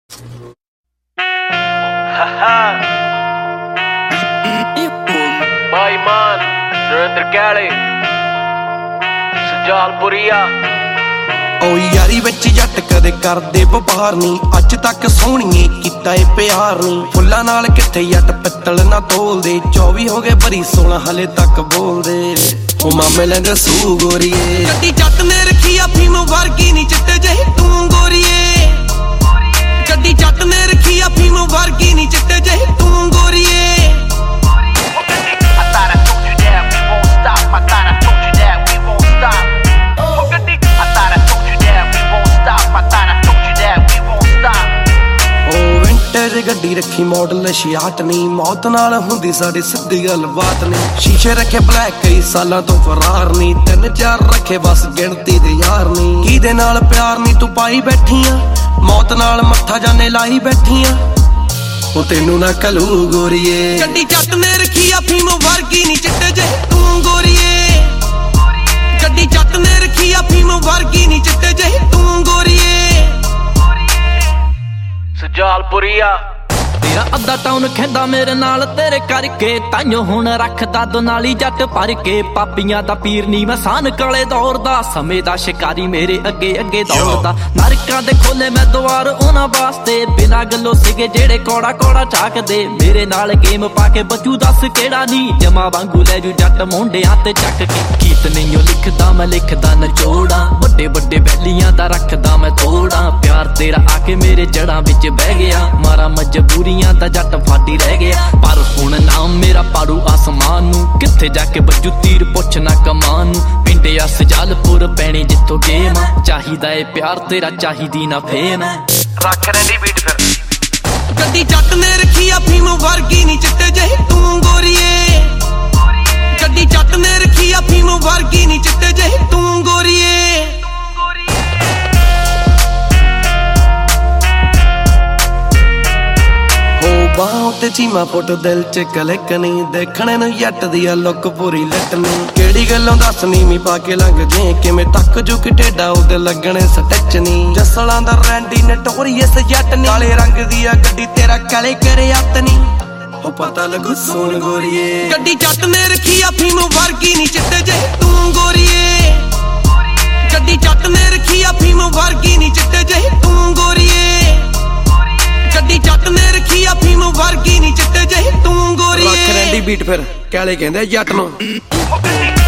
भाईमान नरेंद्र कैले सजालपुरिया ओ यारी विच जट कदे करदे वपार नी अज तक सोहणीए कीता ए प्यार नी फुल्लां नाल किथे जट पित्तल ना तोलदे 24 हो गए भरी 16 हले तक बोलदे ओ मामे लंग सू गोरीए गड्डी जट ने रखी अफीम वर्गी नी चिट्टे जही तू गोरीए गड्डी जट ने रखी अफीम वर्गी नी चिट्टे जही तू गोरीए गड्डी रखी मॉडल 66 नी मौत नाल हुंदी साडी सिद्धी गल बात नी शीशे रखे ब्लैक कई सालां तो फरार नी 3-4 रखे बस गिणती दे यार नी किदे नाल प्यार नी तू पाई बैठियां मौत नाल मत्था जाने लाई बैठियां ओ तेनू ना कलू गोरीए गड्डी जट ने रखी अफीम वर्गी नी चिट्टे जे तू गोरीए गड्डी जट ने रखी अफीम वर्गी नी चिट्टे जे तू गोरीए सजालपुरिया तेरा अद्धा टाउन खेंदा मेरे नाल तेरे करके ताइयों हुण रखदा दोनाली जट भर के पापियां दा पीर नी मैं सान काले दौर दा समय दा शिकारी मेरे अगे अगे दौड़दा नरकां दे खोले मैं द्वार उन्हां वास्ते बिना गल्लों सिगे जेड़े कौड़ा कौड़ा झाकदे मेरे नाल गेम पाके बचू दस केड़ा नी जमा वांगू लै जू जट मुंडियां ते चक के गीत नहीं लिखदा मैं लिखदा नचोड़ा बड़े बड़े बैलियां दा रखदा मैं तोड़ा प्यार तेरा आके मेरे जड़ां विच बह गया मारा मजबूरी दा जट फाटी रह गया पर हुण नाम मेरा पाड़ू आसमान नू किथे जाके बजू तीर पुछना कमान नू पिंडे आ सजालपुर पैणी जिथों गेम चाहिदा ए प्यार तेरा चाहिदी ना फेम रख रैंदी बीट फिर गड्डी जट ने रखी अफीम वर्गी नी चिट्टे जही तू गोरीए गड्डी जट ने रखी अफीम वर्गी नी चिट्टे जही तू गोरीए बाहों ते चीमा फुट दिल च कलिक नी देखने नूं जट दी लुक पूरी लट नी केड़ी गल्लों दस नीवी पा के लंघ जे किवें तक झुक टेढ़ा उदे लगने सटच नी जसलां दा रैंडी नटोरीअस जट नी काले रंग दी गड्डी तेरा काले करे अत नी ओ पता लगू सोन गोरीए गड्डी जट ने रखी अफीम वर्गी नी चिट्टे जे तू गोरीए गड्डी जट ने रखी अफीम वर्गी नी चिट्टे जे तू गोरीए गड्डी जट ने रखी अफीम वर्गी नी चिट्टे जही तू गोरीए रख रैंदी बीट फिर कैले कहंदे जट नूं।